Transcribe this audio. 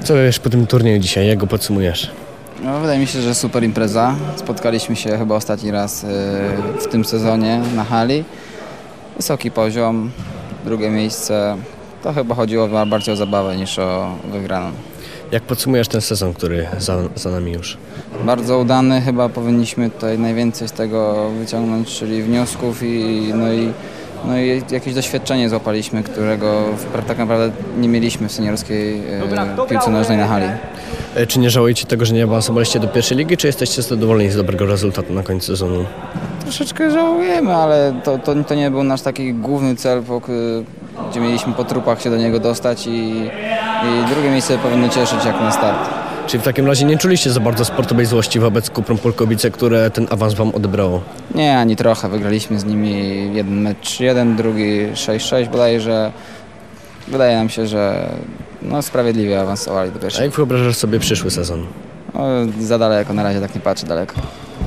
Co wiesz po tym turnieju dzisiaj? Jak go podsumujesz? No, wydaje mi się, że super impreza. Spotkaliśmy się chyba ostatni raz w tym sezonie na hali. Wysoki poziom, drugie miejsce. To chyba chodziło bardziej o zabawę niż o wygraną. Jak podsumujesz ten sezon, który za nami już? Bardzo udany, chyba powinniśmy tutaj najwięcej z tego wyciągnąć, czyli wniosków i jakieś doświadczenie złapaliśmy, którego tak naprawdę nie mieliśmy w seniorskiej piłce nożnej na hali. Czy nie żałujecie tego, że nie awansowaliście do pierwszej ligi, czy jesteście zadowoleni z dobrego rezultatu na końcu sezonu? Troszeczkę żałujemy, ale to nie był nasz taki główny cel, gdzie mieliśmy po trupach się do niego dostać i drugie miejsce powinno cieszyć jak na start. Czyli w takim razie nie czuliście za bardzo sportowej złości wobec Kuprum Polkowice, które ten awans wam odebrało? Nie, ani trochę. Wygraliśmy z nimi jeden mecz 3-1, drugi 6-6 bodajże. Wydaje nam się, że sprawiedliwie awansowali do A pierwszej. jak wyobrażasz sobie przyszły sezon? Za daleko, na razie tak nie patrzę daleko.